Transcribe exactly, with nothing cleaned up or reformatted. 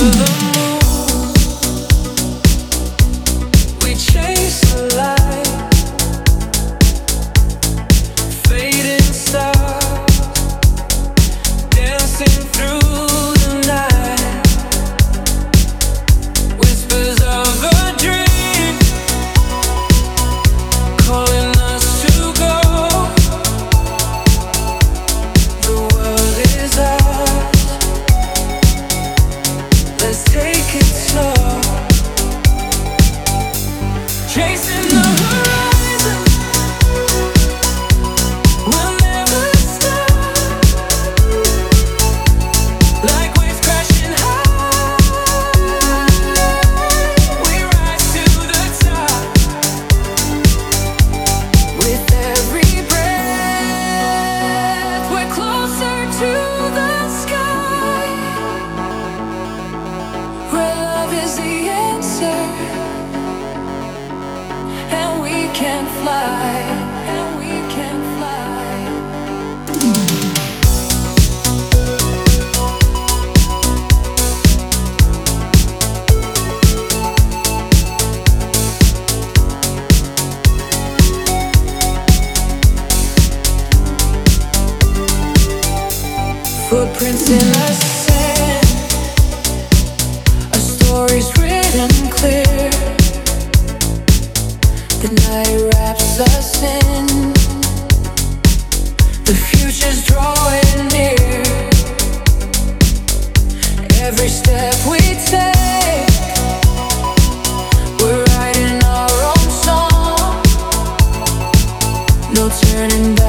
the moon. We chase the light, fading stars, dancing through the night. Whispers of a dream, calling us to go. The world is ours, let's take it slow. Chasing the horizon, we'll never stop. Like waves crashing high, we rise to the top. With every breath, we're closer to the sky, where love is the answer, and we can fly, and we can fly. Footprints in the sand, our stories written clear. The night wraps us in, the future's drawing near. Every step we take, we're writing our own song. No turning back.